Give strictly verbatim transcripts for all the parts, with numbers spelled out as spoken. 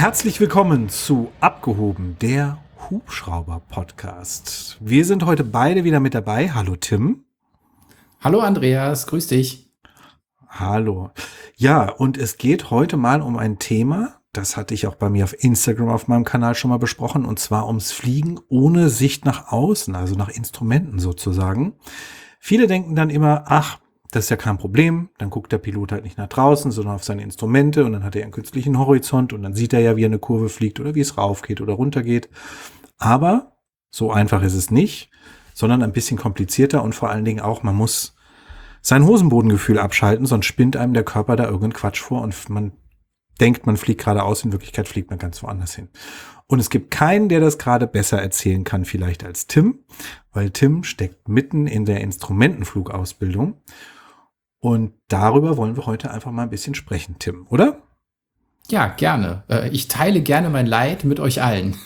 Herzlich willkommen zu Abgehoben, der Hubschrauber-Podcast. Wir sind heute beide wieder mit dabei. Hallo Tim. Hallo Andreas, grüß dich. Hallo. Ja, und es geht heute mal um ein Thema, das hatte ich auch bei mir auf Instagram auf meinem Kanal schon mal besprochen, und zwar ums Fliegen ohne Sicht nach außen, also nach Instrumenten sozusagen. Viele denken dann immer, ach, das ist ja kein Problem, dann guckt der Pilot halt nicht nach draußen, sondern auf seine Instrumente und dann hat er einen künstlichen Horizont und dann sieht er ja, wie eine Kurve fliegt oder wie es rauf geht oder runter geht. Aber so einfach ist es nicht, sondern ein bisschen komplizierter und vor allen Dingen auch, man muss sein Hosenbodengefühl abschalten, sonst spinnt einem der Körper da irgendeinen Quatsch vor und man denkt, man fliegt geradeaus, in Wirklichkeit fliegt man ganz woanders hin. Und es gibt keinen, der das gerade besser erzählen kann vielleicht als Tim, weil Tim steckt mitten in der Instrumentenflugausbildung. Und darüber wollen wir heute einfach mal ein bisschen sprechen, Tim, oder? Ja, gerne. Ich teile gerne mein Leid mit euch allen.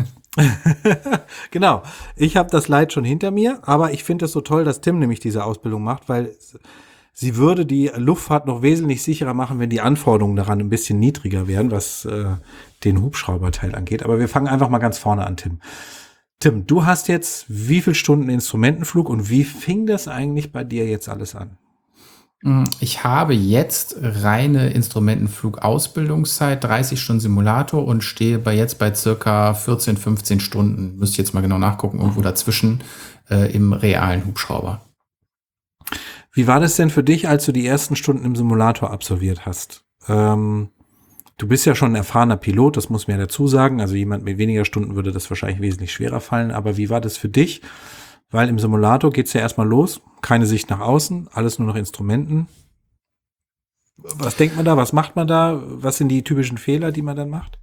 Genau. Ich habe das Leid schon hinter mir, aber ich finde es so toll, dass Tim nämlich diese Ausbildung macht, weil sie würde die Luftfahrt noch wesentlich sicherer machen, wenn die Anforderungen daran ein bisschen niedriger wären, was äh, den Hubschrauberteil angeht. Aber wir fangen einfach mal ganz vorne an, Tim. Tim, du hast jetzt wie viele Stunden Instrumentenflug und wie fing das eigentlich bei dir jetzt alles an? Ich habe jetzt reine Instrumentenflug-Ausbildungszeit, dreißig Stunden Simulator und stehe bei jetzt bei circa vierzehn, fünfzehn Stunden, müsste ich jetzt mal genau nachgucken, irgendwo dazwischen äh, im realen Hubschrauber. Wie war das denn für dich, als du die ersten Stunden im Simulator absolviert hast? Ähm, du bist ja schon ein erfahrener Pilot, das muss man ja dazu sagen. Also jemand mit weniger Stunden würde das wahrscheinlich wesentlich schwerer fallen. Aber wie war das für dich? Weil im Simulator geht's ja erstmal los, keine Sicht nach außen, alles nur noch Instrumenten. Was denkt man da, was macht man da, was sind die typischen Fehler, die man dann macht?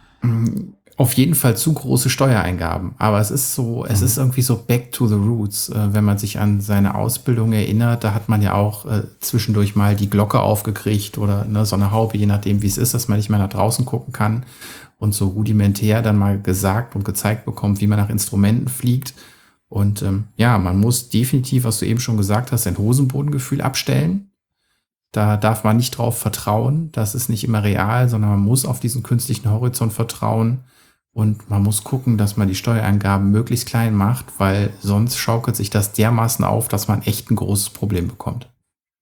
Auf jeden Fall zu große Steuereingaben, aber es ist so, es mhm. ist irgendwie so back to the roots, wenn man sich an seine Ausbildung erinnert, da hat man ja auch äh, zwischendurch mal die Glocke aufgekriegt oder ne, so eine Haube, je nachdem wie es ist, dass man nicht mehr nach draußen gucken kann und so rudimentär dann mal gesagt und gezeigt bekommt, wie man nach Instrumenten fliegt. Und ähm, ja, man muss definitiv, was du eben schon gesagt hast, sein Hosenbodengefühl abstellen. Da darf man nicht drauf vertrauen. Das ist nicht immer real, sondern man muss auf diesen künstlichen Horizont vertrauen. Und man muss gucken, dass man die Steuereingaben möglichst klein macht, weil sonst schaukelt sich das dermaßen auf, dass man echt ein großes Problem bekommt.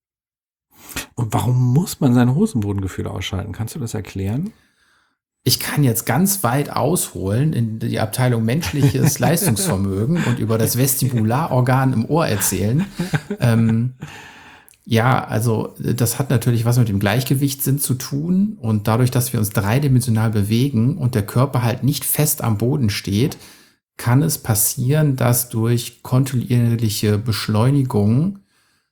Und warum muss man sein Hosenbodengefühl ausschalten? Kannst du das erklären? Ich kann jetzt ganz weit ausholen in die Abteilung menschliches Leistungsvermögen und über das Vestibularorgan im Ohr erzählen. Ähm, ja, also das hat natürlich was mit dem Gleichgewichtssinn zu tun. Und dadurch, dass wir uns dreidimensional bewegen und der Körper halt nicht fest am Boden steht, kann es passieren, dass durch kontinuierliche Beschleunigung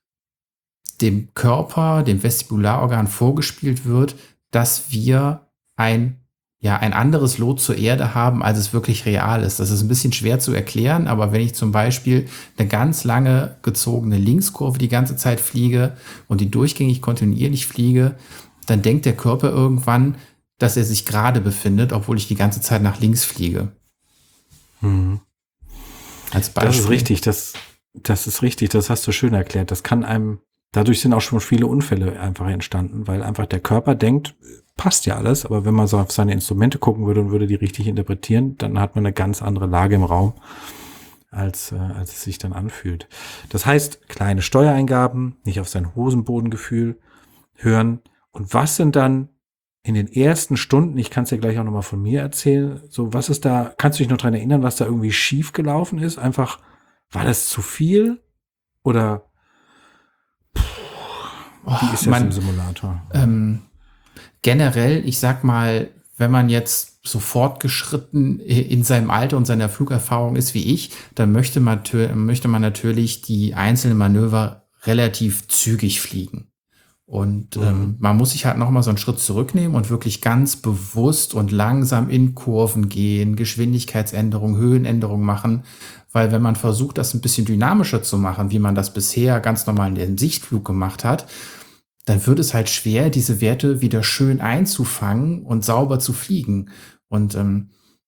dem Körper, dem Vestibularorgan vorgespielt wird, dass wir ein ja, ein anderes Lot zur Erde haben, als es wirklich real ist. Das ist ein bisschen schwer zu erklären, aber wenn ich zum Beispiel eine ganz lange gezogene Linkskurve die ganze Zeit fliege und die durchgängig kontinuierlich fliege, dann denkt der Körper irgendwann, dass er sich gerade befindet, obwohl ich die ganze Zeit nach links fliege. Hm. Als Beispiel. Das ist richtig, das, das ist richtig, das hast du schön erklärt. Das kann einem, dadurch sind auch schon viele Unfälle einfach entstanden, weil einfach der Körper denkt, passt ja alles, aber wenn man so auf seine Instrumente gucken würde und würde die richtig interpretieren, dann hat man eine ganz andere Lage im Raum, als, äh, als es sich dann anfühlt. Das heißt, kleine Steuereingaben, nicht auf sein Hosenbodengefühl hören. Und was sind dann in den ersten Stunden, ich kann es ja gleich auch nochmal von mir erzählen, so was ist da, kannst du dich noch dran erinnern, was da irgendwie schief gelaufen ist? Einfach, war das zu viel? Oder pff, wie ist das man, im Simulator? Ähm Generell, ich sag mal, wenn man jetzt so fortgeschritten in seinem Alter und seiner Flugerfahrung ist wie ich, dann möchte man, möchte man natürlich die einzelnen Manöver relativ zügig fliegen. Und mhm. ähm, man muss sich halt noch mal so einen Schritt zurücknehmen und wirklich ganz bewusst und langsam in Kurven gehen, Geschwindigkeitsänderungen, Höhenänderungen machen. Weil wenn man versucht, das ein bisschen dynamischer zu machen, wie man das bisher ganz normal in dem Sichtflug gemacht hat, dann wird es halt schwer, diese Werte wieder schön einzufangen und sauber zu fliegen. Und ähm,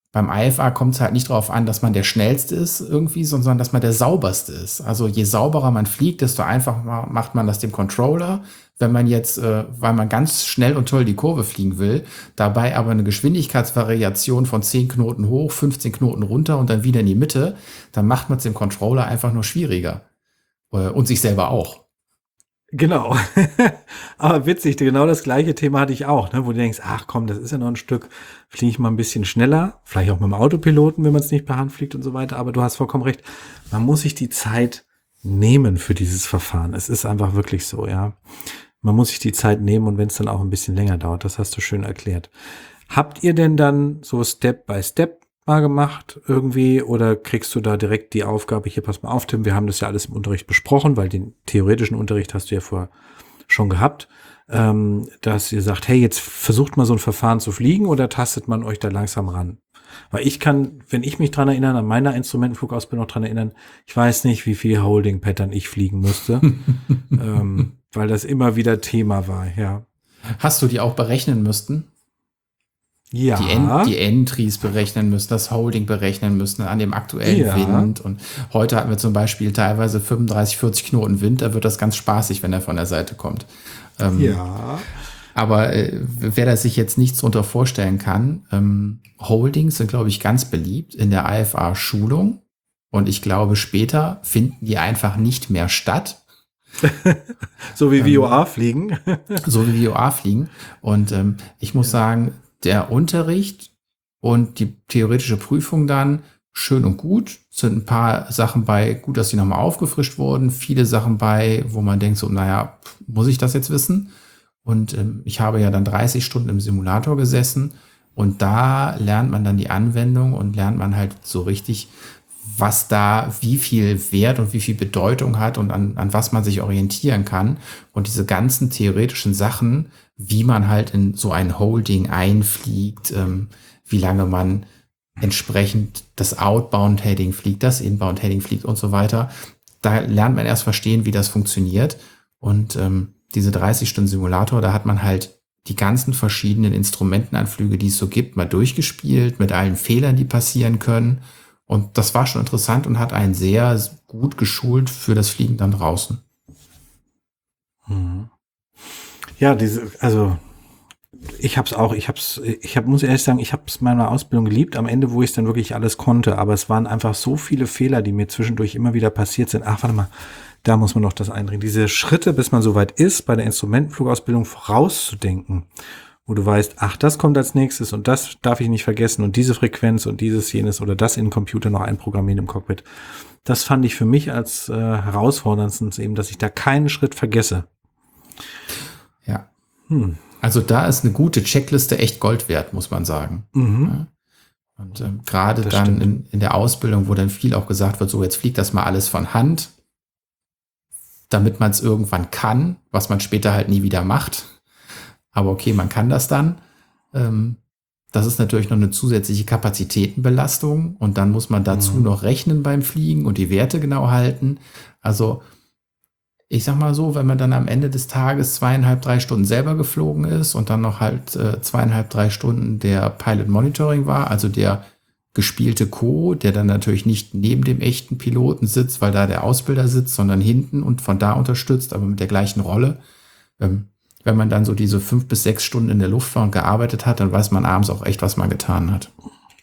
beim I F A kommt es halt nicht darauf an, dass man der Schnellste ist irgendwie, sondern dass man der Sauberste ist. Also je sauberer man fliegt, desto einfacher macht man das dem Controller. Wenn man jetzt, äh, weil man ganz schnell und toll die Kurve fliegen will, dabei aber eine Geschwindigkeitsvariation von zehn Knoten hoch, fünfzehn Knoten runter und dann wieder in die Mitte, dann macht man es dem Controller einfach nur schwieriger. Äh, und sich selber auch. Genau. Aber witzig, genau das gleiche Thema hatte ich auch, ne, wo du denkst, ach komm, das ist ja noch ein Stück, fliege ich mal ein bisschen schneller, vielleicht auch mit dem Autopiloten, wenn man es nicht per Hand fliegt und so weiter, aber du hast vollkommen recht, man muss sich die Zeit nehmen für dieses Verfahren. Es ist einfach wirklich so, ja. Man muss sich die Zeit nehmen und wenn es dann auch ein bisschen länger dauert, das hast du schön erklärt. Habt ihr denn dann so Step by Step mal gemacht irgendwie oder kriegst du da direkt die Aufgabe, hier pass mal auf, Tim, wir haben das ja alles im Unterricht besprochen, weil den theoretischen Unterricht hast du ja vorher schon gehabt, ähm, dass ihr sagt, hey, jetzt versucht mal so ein Verfahren zu fliegen oder tastet man euch da langsam ran? Weil ich kann, wenn ich mich dran erinnere, an meiner Instrumentenflugausbildung noch dran erinnern, ich weiß nicht, wie viel Holding-Pattern ich fliegen müsste, ähm, weil das immer wieder Thema war, ja. Hast du die auch berechnen müssten? Ja. Die, Ent, die Entries berechnen müssen, das Holding berechnen müssen an dem aktuellen Ja. Wind. Und heute hatten wir zum Beispiel teilweise fünfunddreißig, vierzig Knoten Wind. Da wird das ganz spaßig, wenn er von der Seite kommt. Ähm, Ja. Aber äh, wer da sich jetzt nichts drunter vorstellen kann, ähm, Holdings sind, glaube ich, ganz beliebt in der I F A-Schulung. Und ich glaube, später finden die einfach nicht mehr statt. So wie V O A fliegen. So wie V O A fliegen. Und ähm, ich muss sagen, der Unterricht und die theoretische Prüfung dann schön und gut. Sind ein paar Sachen bei, gut, dass die nochmal aufgefrischt wurden. Viele Sachen bei, wo man denkt so, naja, muss ich das jetzt wissen? Und ähm, ich habe ja dann dreißig Stunden im Simulator gesessen und da lernt man dann die Anwendung und lernt man halt so richtig, was da wie viel Wert und wie viel Bedeutung hat und an, an was man sich orientieren kann. Und diese ganzen theoretischen Sachen, wie man halt in so ein Holding einfliegt, ähm, wie lange man entsprechend das Outbound-Heading fliegt, das Inbound-Heading fliegt und so weiter. Da lernt man erst verstehen, wie das funktioniert. Und ähm, diese dreißig Stunden Simulator, da hat man halt die ganzen verschiedenen Instrumentenanflüge, die es so gibt, mal durchgespielt mit allen Fehlern, die passieren können. Und das war schon interessant und hat einen sehr gut geschult für das Fliegen dann draußen. Mhm. Ja, diese, also ich hab's auch, ich hab's, ich hab, muss ehrlich sagen, ich hab's meiner Ausbildung geliebt, am Ende, wo ich dann wirklich alles konnte, aber es waren einfach so viele Fehler, die mir zwischendurch immer wieder passiert sind. Ach, warte mal, da muss man noch das einbringen. Diese Schritte, bis man soweit ist, bei der Instrumentenflugausbildung vorauszudenken, wo du weißt, ach, das kommt als nächstes und das darf ich nicht vergessen und diese Frequenz und dieses, jenes oder das in den Computer noch einprogrammieren im Cockpit. Das fand ich für mich als äh, herausforderndstens eben, dass ich da keinen Schritt vergesse. Ja. Hm. Also da ist eine gute Checkliste echt Gold wert, muss man sagen. Mhm. Ja. Und ähm, gerade Das dann in, in der Ausbildung, wo dann viel auch gesagt wird, so jetzt fliegt das mal alles von Hand, damit man es irgendwann kann, was man später halt nie wieder macht. Aber okay, man kann das dann. Ähm, das ist natürlich noch eine zusätzliche Kapazitätenbelastung und dann muss man dazu Mhm. noch rechnen beim Fliegen und die Werte genau halten. Also ich sag mal so, wenn man dann am Ende des Tages zweieinhalb, drei Stunden selber geflogen ist und dann noch halt äh, zweieinhalb, drei Stunden der Pilot Monitoring war, also der gespielte Co., der dann natürlich nicht neben dem echten Piloten sitzt, weil da der Ausbilder sitzt, sondern hinten und von da unterstützt, aber mit der gleichen Rolle. Ähm, wenn man dann so diese fünf bis sechs Stunden in der Luft war und gearbeitet hat, dann weiß man abends auch echt, was man getan hat.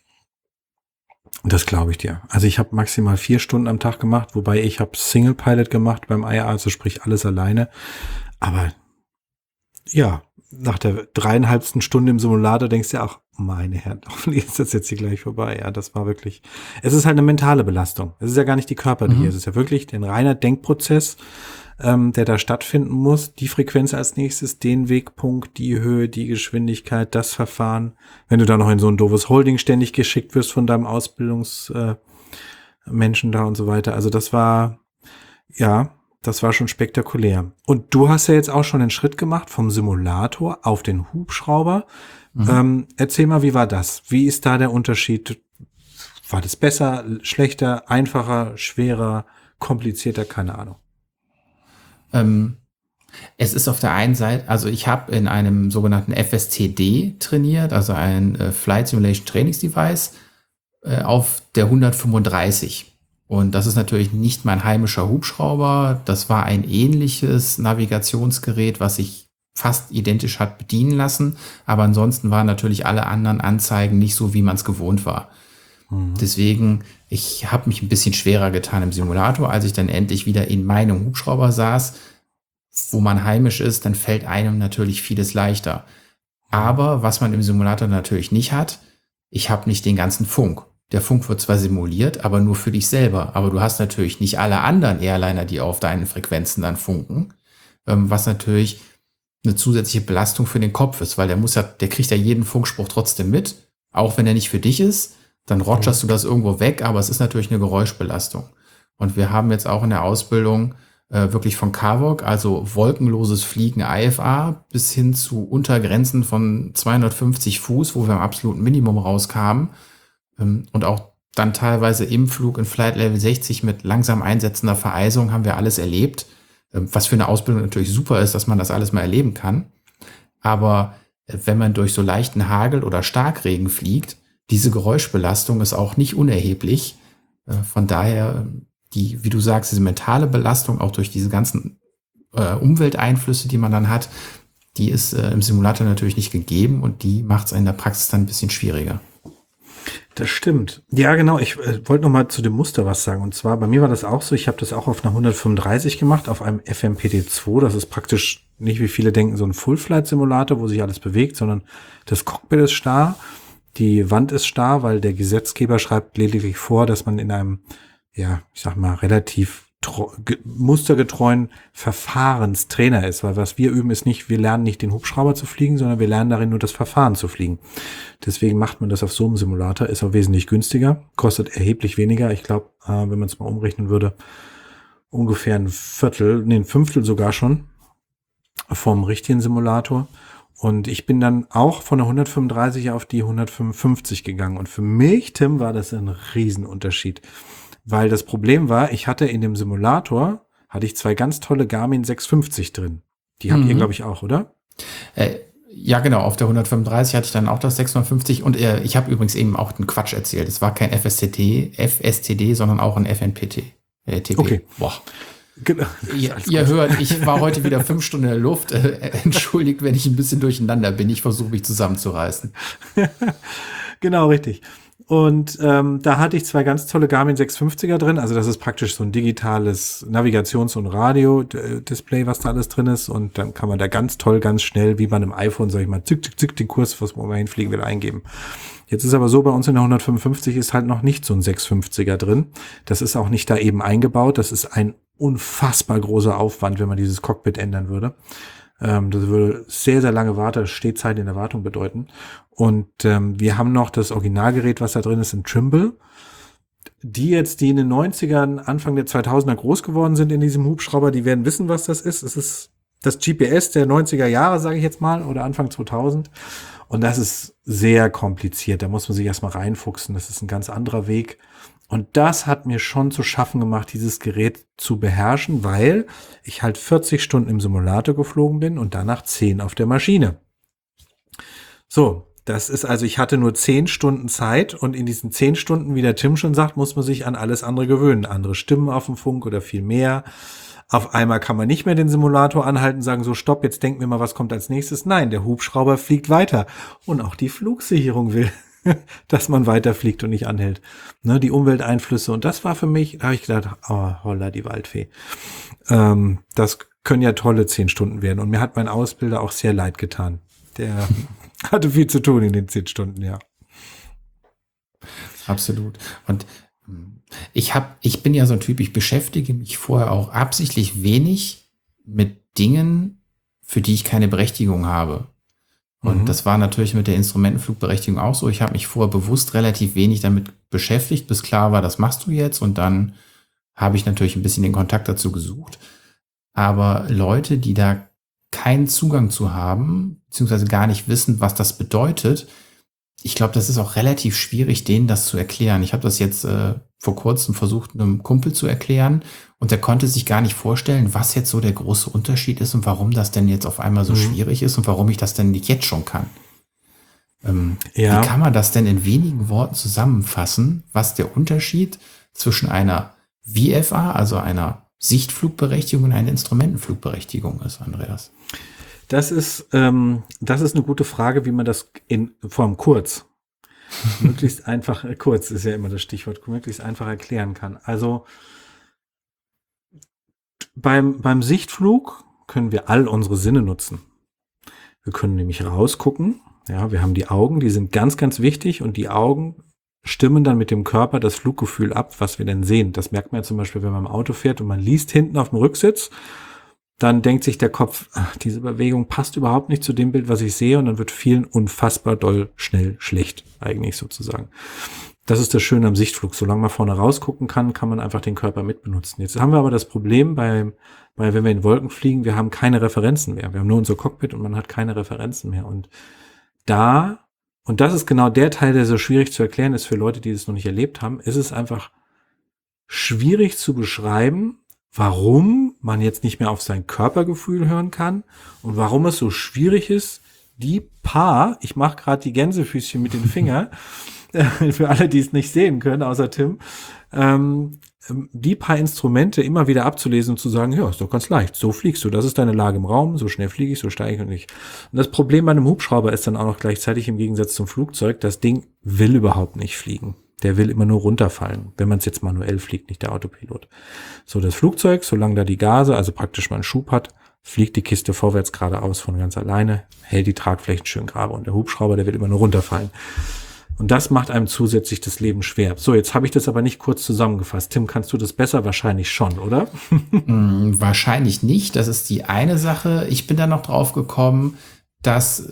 Das glaube ich dir. Also ich habe maximal vier Stunden am Tag gemacht, wobei ich habe Single Pilot gemacht beim I A, also sprich alles alleine. Aber ja, nach der dreieinhalbsten Stunde im Simulator denkst du ja auch, meine Herren, hoffentlich ist das jetzt hier gleich vorbei. Ja, das war wirklich, es ist halt eine mentale Belastung. Es ist ja gar nicht die körperliche, Mhm. es ist ja wirklich ein reiner Denkprozess, ähm, der da stattfinden muss. Die Frequenz als nächstes, den Wegpunkt, die Höhe, die Geschwindigkeit, das Verfahren. Wenn du da noch in so ein doofes Holding ständig geschickt wirst von deinem Ausbildungsmenschen äh, Menschen da und so weiter. Also das war, ja, das war schon spektakulär. Und du hast ja jetzt auch schon den Schritt gemacht vom Simulator auf den Hubschrauber. Mhm. Ähm, erzähl mal, wie war das? Wie ist da der Unterschied? War das besser, schlechter, einfacher, schwerer, komplizierter? Keine Ahnung. Ähm, es ist auf der einen Seite, also ich habe in einem sogenannten F S T D trainiert, also ein äh, Flight Simulation Trainingsdevice. äh, auf der hundertfünfunddreißig. Und das ist natürlich nicht mein heimischer Hubschrauber. Das war ein ähnliches Navigationsgerät, was sich fast identisch hat bedienen lassen. Aber ansonsten waren natürlich alle anderen Anzeigen nicht so, wie man es gewohnt war. Mhm. Deswegen, ich habe mich ein bisschen schwerer getan im Simulator, als ich dann endlich wieder in meinem Hubschrauber saß, wo man heimisch ist, dann fällt einem natürlich vieles leichter. Aber was man im Simulator natürlich nicht hat, ich habe nicht den ganzen Funk. Der Funk wird zwar simuliert, aber nur für dich selber. Aber du hast natürlich nicht alle anderen Airliner, die auf deinen Frequenzen dann funken, was natürlich eine zusätzliche Belastung für den Kopf ist, weil der muss ja, der kriegt ja jeden Funkspruch trotzdem mit, auch wenn er nicht für dich ist. Dann rotscherst du das irgendwo weg, aber es ist natürlich eine Geräuschbelastung. Und wir haben jetzt auch in der Ausbildung äh, wirklich von C A V O G, also wolkenloses Fliegen I F A, bis hin zu Untergrenzen von zweihundertfünfzig Fuß, wo wir am absoluten Minimum rauskamen. Und auch dann teilweise im Flug in Flight Level sechzig mit langsam einsetzender Vereisung haben wir alles erlebt, was für eine Ausbildung natürlich super ist, dass man das alles mal erleben kann. Aber wenn man durch so leichten Hagel oder Starkregen fliegt, diese Geräuschbelastung ist auch nicht unerheblich. Von daher, die, wie du sagst, diese mentale Belastung auch durch diese ganzen äh, Umwelteinflüsse, die man dann hat, die ist äh, im Simulator natürlich nicht gegeben und die macht es in der Praxis dann ein bisschen schwieriger. Das stimmt. Ja, genau. Ich äh, wollte noch mal zu dem Muster was sagen. Und zwar, bei mir war das auch so, ich habe das auch auf einer hundertfünfunddreißig gemacht, auf einem F M P T zwei. Das ist praktisch nicht, wie viele denken, so ein Full-Flight-Simulator, wo sich alles bewegt, sondern das Cockpit ist starr, die Wand ist starr, weil der Gesetzgeber schreibt lediglich vor, dass man in einem, ja, ich sag mal, relativ mustergetreuen Verfahrenstrainer ist, weil was wir üben ist nicht, wir lernen nicht den Hubschrauber zu fliegen, sondern wir lernen darin nur das Verfahren zu fliegen. Deswegen macht man das auf so einem Simulator, ist auch wesentlich günstiger, kostet erheblich weniger. Ich glaube, äh, wenn man es mal umrechnen würde, ungefähr ein Viertel, nee, ein Fünftel sogar schon vom richtigen Simulator. Und ich bin dann auch von der hundertfünfunddreißig auf die hundertfünfundfünfzig gegangen. Und für mich, Tim, war das ein Riesenunterschied. Weil das Problem war, ich hatte in dem Simulator, hatte ich zwei ganz tolle Garmin sechshundertfünfzig drin. Die habt mhm. ihr, glaube ich, auch, oder? Äh, ja, genau. Auf der hundertfünfunddreißig hatte ich dann auch das sechshundertfünfzig. Und äh, ich habe übrigens eben auch den Quatsch erzählt. Es war kein F S T D, F S T D, sondern auch ein F N P T. Äh, T P. Okay. Boah. Genau. Ihr, ihr hört, ich war heute wieder fünf Stunden in der Luft. Äh, entschuldigt, wenn ich ein bisschen durcheinander bin. Ich versuche mich zusammenzureißen. Genau, richtig. Und ähm, da hatte ich zwei ganz tolle Garmin sechshundertfünfziger drin. Also das ist praktisch so ein digitales Navigations- und Radio-Display, was da alles drin ist. Und dann kann man da ganz toll, ganz schnell, wie bei einem iPhone, sag ich mal, zick, zick, zick, den Kurs, was man hinfliegen will, eingeben. Jetzt ist aber so, bei uns in der hundertfünfundfünfzig ist halt noch nicht so ein sechshundertfünfziger drin. Das ist auch nicht da eben eingebaut. Das ist ein unfassbar großer Aufwand, wenn man dieses Cockpit ändern würde. Ähm, das würde sehr, sehr lange Warte, Stehzeit in der Wartung bedeuten. Und ähm, wir haben noch das Originalgerät, was da drin ist, ein Trimble. Die jetzt, die in den neunzigern, Anfang der zweitausender groß geworden sind in diesem Hubschrauber, die werden wissen, was das ist. Es ist das G P S der neunziger Jahre, sage ich jetzt mal, oder Anfang zweitausend. Und das ist sehr kompliziert. Da muss man sich erstmal reinfuchsen. Das ist ein ganz anderer Weg. Und das hat mir schon zu schaffen gemacht, dieses Gerät zu beherrschen, weil ich halt vierzig Stunden im Simulator geflogen bin und danach zehn auf der Maschine. So, das ist also, ich hatte nur zehn Stunden Zeit und in diesen zehn Stunden, wie der Tim schon sagt, muss man sich an alles andere gewöhnen. Andere Stimmen auf dem Funk oder viel mehr. Auf einmal kann man nicht mehr den Simulator anhalten und sagen, so stopp, jetzt denken wir mal, was kommt als nächstes. Nein, der Hubschrauber fliegt weiter. Und auch die Flugsicherung will, dass man weiterfliegt und nicht anhält. Ne, die Umwelteinflüsse. Und das war für mich, da habe ich gedacht, oh, holla, die Waldfee. Ähm, das können ja tolle zehn Stunden werden. Und mir hat mein Ausbilder auch sehr leid getan. Der hatte viel zu tun in den zehn Stunden, ja. Absolut. Und ich hab, ich bin ja so ein Typ, ich beschäftige mich vorher auch absichtlich wenig mit Dingen, für die ich keine Berechtigung habe. Und mhm. das war natürlich mit der Instrumentenflugberechtigung auch so. Ich habe mich vorher bewusst relativ wenig damit beschäftigt, bis klar war, das machst du jetzt. Und dann habe ich natürlich ein bisschen den Kontakt dazu gesucht. Aber Leute, die da keinen Zugang zu haben, beziehungsweise gar nicht wissen, was das bedeutet, ich glaube, das ist auch relativ schwierig, denen das zu erklären. Ich habe das jetzt äh, vor kurzem versucht, einem Kumpel zu erklären und der konnte sich gar nicht vorstellen, was jetzt so der große Unterschied ist und warum das denn jetzt auf einmal so mhm. schwierig ist und warum ich das denn nicht jetzt schon kann. Ähm, Ja. Wie kann man das denn in wenigen Worten zusammenfassen, was der Unterschied zwischen einer V F A, also einer Sichtflugberechtigung, und einer Instrumentenflugberechtigung ist, Andreas? Das ist, ähm, das ist eine gute Frage, wie man das in Form kurz, möglichst einfach, äh, kurz ist ja immer das Stichwort, möglichst einfach erklären kann. Also beim, beim Sichtflug können wir all unsere Sinne nutzen. Wir können nämlich rausgucken. Ja, wir haben die Augen, die sind ganz, ganz wichtig, und die Augen stimmen dann mit dem Körper das Fluggefühl ab, was wir denn sehen. Das merkt man ja zum Beispiel, wenn man im Auto fährt und man liest hinten auf dem Rücksitz, dann denkt sich der Kopf, ach, diese Bewegung passt überhaupt nicht zu dem Bild, was ich sehe, und dann wird vielen unfassbar doll schnell schlecht, eigentlich sozusagen. Das ist das Schöne am Sichtflug. Solange man vorne rausgucken kann, kann man einfach den Körper mitbenutzen. Jetzt haben wir aber das Problem bei, bei, wenn wir in Wolken fliegen, wir haben keine Referenzen mehr. Wir haben nur unser Cockpit und man hat keine Referenzen mehr. Und da, und das ist genau der Teil, der so schwierig zu erklären ist für Leute, die das noch nicht erlebt haben, ist es einfach schwierig zu beschreiben, warum man jetzt nicht mehr auf sein Körpergefühl hören kann und warum es so schwierig ist, die paar, ich mache gerade die Gänsefüßchen mit den Fingern, für alle, die es nicht sehen können, außer Tim, ähm, die paar Instrumente immer wieder abzulesen und zu sagen, ja, ist doch ganz leicht, so fliegst du, das ist deine Lage im Raum, so schnell fliege ich, so steige ich und nicht. Und das Problem bei einem Hubschrauber ist dann auch noch gleichzeitig im Gegensatz zum Flugzeug, das Ding will überhaupt nicht fliegen. Der will immer nur runterfallen, wenn man es jetzt manuell fliegt, nicht der Autopilot. So, das Flugzeug, solange da die Gase, also praktisch mal einen Schub hat, fliegt die Kiste vorwärts geradeaus von ganz alleine, hält die Tragflächen schön gerade, und der Hubschrauber, der will immer nur runterfallen. Und das macht einem zusätzlich das Leben schwer. So, jetzt habe ich das aber nicht kurz zusammengefasst. Tim, kannst du das besser? Wahrscheinlich schon, oder? mm, wahrscheinlich nicht. Das ist die eine Sache. Ich bin da noch drauf gekommen, dass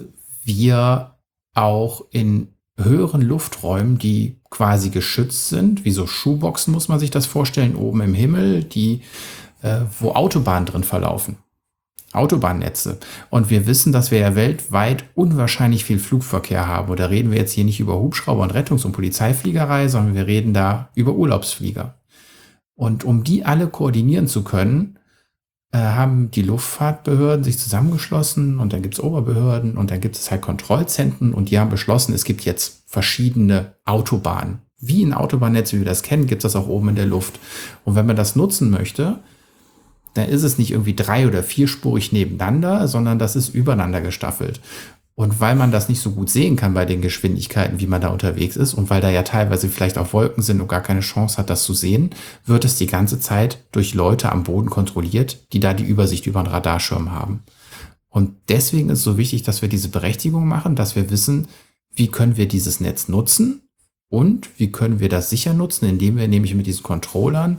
wir auch in höheren Lufträumen, die quasi geschützt sind, wie so Schuhboxen muss man sich das vorstellen, oben im Himmel, die, äh, wo Autobahnen drin verlaufen. Autobahnnetze. Und wir wissen, dass wir ja weltweit unwahrscheinlich viel Flugverkehr haben. Und da reden wir jetzt hier nicht über Hubschrauber und Rettungs- und Polizeifliegerei, sondern wir reden da über Urlaubsflieger. Und um die alle koordinieren zu können, äh, haben die Luftfahrtbehörden sich zusammengeschlossen, und dann gibt es Oberbehörden und dann gibt es halt Kontrollzentren, und die haben beschlossen, es gibt jetzt verschiedene Autobahnen. Wie ein Autobahnnetz, wie wir das kennen, gibt es das auch oben in der Luft. Und wenn man das nutzen möchte, dann ist es nicht irgendwie drei- oder vierspurig nebeneinander, sondern das ist übereinander gestaffelt. Und weil man das nicht so gut sehen kann bei den Geschwindigkeiten, wie man da unterwegs ist, und weil da ja teilweise vielleicht auch Wolken sind und gar keine Chance hat, das zu sehen, wird es die ganze Zeit durch Leute am Boden kontrolliert, die da die Übersicht über den Radarschirm haben. Und deswegen ist es so wichtig, dass wir diese Berechtigung machen, dass wir wissen, wie können wir dieses Netz nutzen und wie können wir das sicher nutzen, indem wir nämlich mit diesen Controllern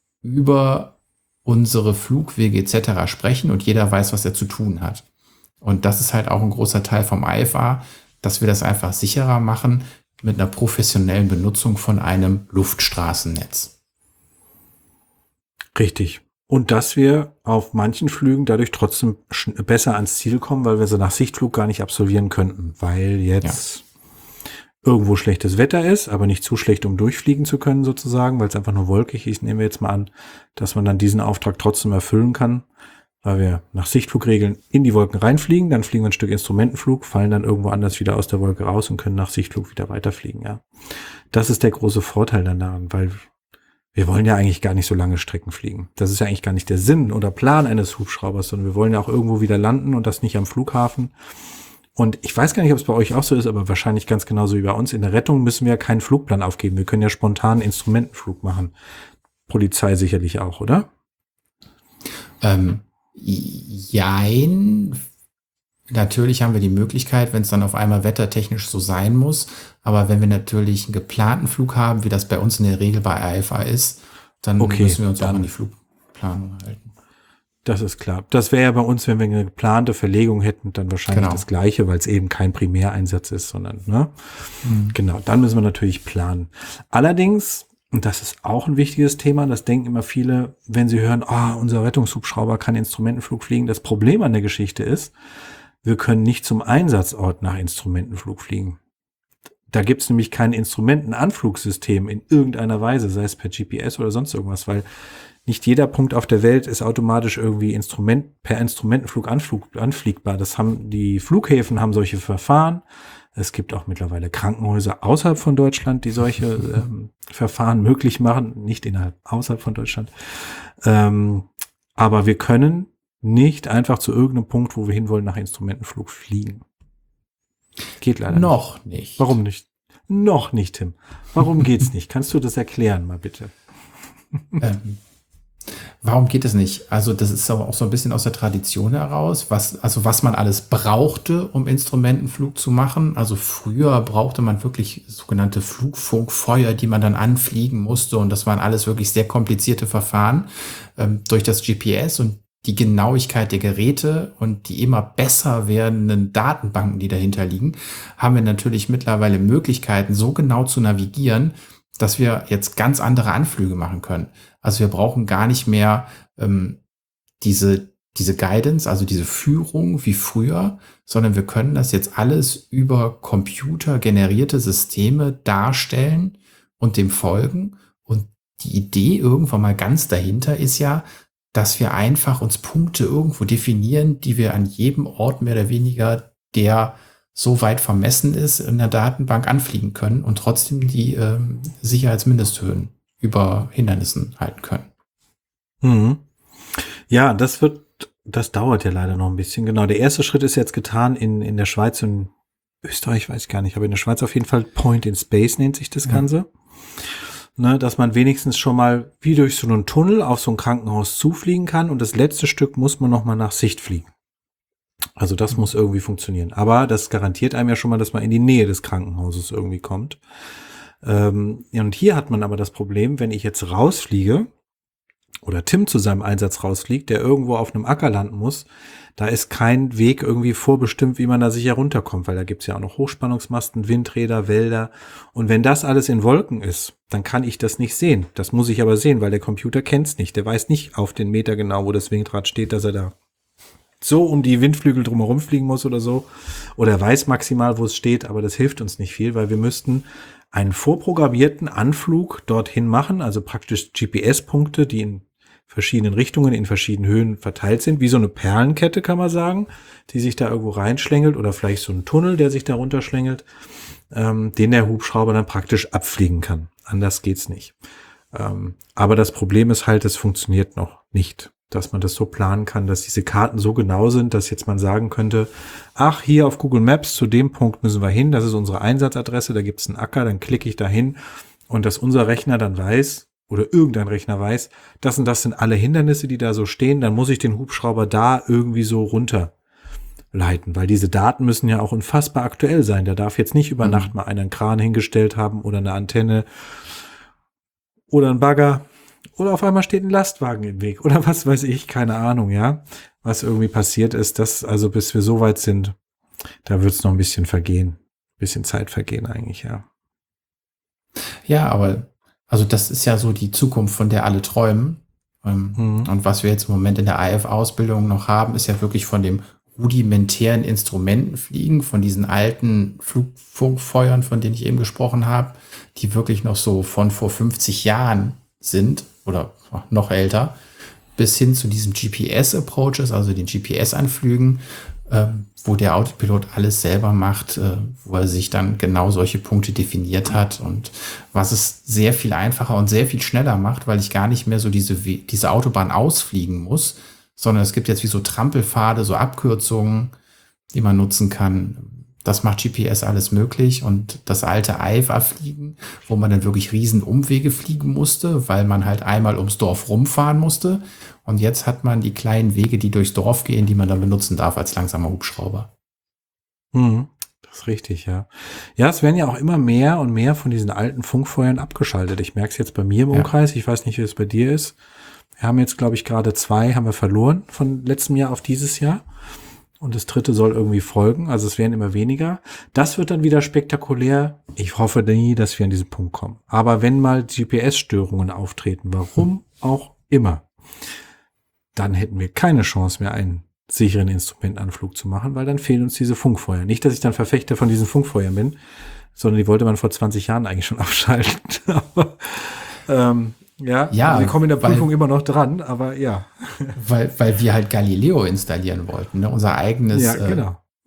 über unsere Flugwege et cetera sprechen und jeder weiß, was er zu tun hat. Und das ist halt auch ein großer Teil vom I F A, dass wir das einfach sicherer machen mit einer professionellen Benutzung von einem Luftstraßennetz. Richtig. Und dass wir auf manchen Flügen dadurch trotzdem besser ans Ziel kommen, weil wir sie nach Sichtflug gar nicht absolvieren könnten, weil jetzt ja. irgendwo schlechtes Wetter ist, aber nicht zu schlecht, um durchfliegen zu können sozusagen, weil es einfach nur wolkig ist. Nehmen wir jetzt mal an, dass man dann diesen Auftrag trotzdem erfüllen kann, weil wir nach Sichtflugregeln in die Wolken reinfliegen, dann fliegen wir ein Stück Instrumentenflug, fallen dann irgendwo anders wieder aus der Wolke raus und können nach Sichtflug wieder weiterfliegen. Ja, das ist der große Vorteil dann daran, weil wir wollen ja eigentlich gar nicht so lange Strecken fliegen. Das ist ja eigentlich gar nicht der Sinn oder Plan eines Hubschraubers, sondern wir wollen ja auch irgendwo wieder landen und das nicht am Flughafen. Und ich weiß gar nicht, ob es bei euch auch so ist, aber wahrscheinlich ganz genauso wie bei uns. In der Rettung müssen wir ja keinen Flugplan aufgeben. Wir können ja spontan einen Instrumentenflug machen. Polizei sicherlich auch, oder? Ähm, jein. Natürlich haben wir die Möglichkeit, wenn es dann auf einmal wettertechnisch so sein muss. Aber wenn wir natürlich einen geplanten Flug haben, wie das bei uns in der Regel bei I F A ist, dann okay, müssen wir uns auch an die Flugplanung halten. Das ist klar. Das wäre ja bei uns, wenn wir eine geplante Verlegung hätten, dann wahrscheinlich genau das Gleiche, weil es eben kein Primäreinsatz ist, sondern, ne? Mhm. Genau, dann müssen wir natürlich planen. Allerdings, und das ist auch ein wichtiges Thema, das denken immer viele, wenn sie hören, ah, oh, unser Rettungshubschrauber kann Instrumentenflug fliegen. Das Problem an der Geschichte ist, wir können nicht zum Einsatzort nach Instrumentenflug fliegen. Da gibt es nämlich kein Instrumentenanflugsystem in irgendeiner Weise, sei es per G P S oder sonst irgendwas, weil nicht jeder Punkt auf der Welt ist automatisch irgendwie Instrument, per Instrumentenflug anflug, anfliegbar. Das haben die Flughäfen haben solche Verfahren, Es gibt auch mittlerweile Krankenhäuser außerhalb von Deutschland, die solche ähm, Verfahren möglich machen, nicht innerhalb, außerhalb von Deutschland. Ähm, aber wir können nicht einfach zu irgendeinem Punkt, wo wir hinwollen, nach Instrumentenflug fliegen. Geht leider nicht. Noch nicht. Warum nicht? Noch nicht, Tim. Warum geht's nicht? Kannst du das erklären mal bitte? Ähm, warum geht es nicht? Also das ist aber auch so ein bisschen aus der Tradition heraus, was, also was man alles brauchte, um Instrumentenflug zu machen. Also früher brauchte man wirklich sogenannte Flugfunkfeuer, die man dann anfliegen musste. Und das waren alles wirklich sehr komplizierte Verfahren. Ähm, durch das G P S und die Genauigkeit der Geräte und die immer besser werdenden Datenbanken, die dahinter liegen, haben wir natürlich mittlerweile Möglichkeiten, so genau zu navigieren, dass wir jetzt ganz andere Anflüge machen können. Also wir brauchen gar nicht mehr ähm, diese, diese Guidance, also diese Führung wie früher, sondern wir können das jetzt alles über computergenerierte Systeme darstellen und dem folgen. Und die Idee irgendwann mal ganz dahinter ist ja, dass wir einfach uns Punkte irgendwo definieren, die wir an jedem Ort mehr oder weniger, der so weit vermessen ist, in der Datenbank anfliegen können und trotzdem die ähm, Sicherheitsmindesthöhen über Hindernissen halten können. Mhm. Ja, das wird, das dauert ja leider noch ein bisschen. Genau, der erste Schritt ist jetzt getan in, in der Schweiz und Österreich, weiß ich gar nicht, aber in der Schweiz auf jeden Fall Point in Space nennt sich das Ganze. Ja. Ne, dass man wenigstens schon mal wie durch so einen Tunnel auf so ein Krankenhaus zufliegen kann und das letzte Stück muss man noch mal nach Sicht fliegen. Also das muss irgendwie funktionieren. Aber das garantiert einem ja schon mal, dass man in die Nähe des Krankenhauses irgendwie kommt. Ähm, und hier hat man aber das Problem, wenn ich jetzt rausfliege oder Tim zu seinem Einsatz rausfliegt, der irgendwo auf einem Acker landen muss, da ist kein Weg irgendwie vorbestimmt, wie man da sicher runterkommt, weil da gibt's ja auch noch Hochspannungsmasten, Windräder, Wälder. Und wenn das alles in Wolken ist, dann kann ich das nicht sehen. Das muss ich aber sehen, weil der Computer kennt's nicht. Der weiß nicht auf den Meter genau, wo das Windrad steht, dass er da so um die Windflügel drumherum fliegen muss oder so. Oder er weiß maximal, wo es steht, aber das hilft uns nicht viel, weil wir müssten einen vorprogrammierten Anflug dorthin machen, also praktisch G P S-Punkte, die in verschiedenen Richtungen, in verschiedenen Höhen verteilt sind, wie so eine Perlenkette, kann man sagen, die sich da irgendwo reinschlängelt oder vielleicht so ein Tunnel, der sich da runterschlängelt, ähm, den der Hubschrauber dann praktisch abfliegen kann. Anders geht's nicht. Ähm, aber das Problem ist halt, es funktioniert noch nicht, dass man das so planen kann, dass diese Karten so genau sind, dass jetzt man sagen könnte, ach, hier auf Google Maps, zu dem Punkt müssen wir hin, das ist unsere Einsatzadresse, da gibt's einen Acker, dann klicke ich da hin und dass unser Rechner dann weiß, oder irgendein Rechner weiß, das und das sind alle Hindernisse, die da so stehen, dann muss ich den Hubschrauber da irgendwie so runterleiten, weil diese Daten müssen ja auch unfassbar aktuell sein. Da darf jetzt nicht über Mhm. Nacht mal einer einen Kran hingestellt haben oder eine Antenne oder ein Bagger oder auf einmal steht ein Lastwagen im Weg oder was weiß ich, keine Ahnung, ja, was irgendwie passiert ist. Das, also bis wir so weit sind, da wird es noch ein bisschen vergehen, ein bisschen Zeit vergehen eigentlich, ja. Ja, aber also das ist ja so die Zukunft, von der alle träumen. Ähm, Mhm. Und was wir jetzt im Moment in der I F-Ausbildung noch haben, ist ja wirklich von dem rudimentären Instrumentenfliegen, von diesen alten Flugfunkfeuern, von denen ich eben gesprochen habe, die wirklich noch so von vor fünfzig Jahren sind oder noch älter, bis hin zu diesen G P S-Approaches, also den G P S-Anflügen, ähm, wo der Autopilot alles selber macht, äh, wo er sich dann genau solche Punkte definiert hat und was es sehr viel einfacher und sehr viel schneller macht, weil ich gar nicht mehr so diese, We- diese Autobahn ausfliegen muss, sondern es gibt jetzt wie so Trampelpfade, so Abkürzungen, die man nutzen kann. Das macht G P S alles möglich und das alte I F A-Fliegen, wo man dann wirklich riesen Umwege fliegen musste, weil man halt einmal ums Dorf rumfahren musste. Und jetzt hat man die kleinen Wege, die durchs Dorf gehen, die man dann benutzen darf als langsamer Hubschrauber. Mhm. Das ist richtig, ja. Ja, es werden ja auch immer mehr und mehr von diesen alten Funkfeuern abgeschaltet. Ich merke es jetzt bei mir im Ja. Umkreis. Ich weiß nicht, wie es bei dir ist. Wir haben jetzt, glaube ich, gerade zwei haben wir verloren von letztem Jahr auf dieses Jahr. Und das dritte soll irgendwie folgen. Also es werden immer weniger. Das wird dann wieder spektakulär. Ich hoffe nie, dass wir an diesen Punkt kommen. Aber wenn mal G P S-Störungen auftreten, warum auch immer, dann hätten wir keine Chance mehr, einen sicheren Instrumentanflug zu machen, weil dann fehlen uns diese Funkfeuer. Nicht, dass ich dann Verfechter von diesen Funkfeuern bin, sondern die wollte man vor zwanzig Jahren eigentlich schon abschalten. aber ähm, ja, Ja, also wir kommen in der weil- Prüfung immer noch dran, aber ja. Weil, weil wir halt Galileo installieren wollten, ne? Unser eigenes Ja, äh, genau.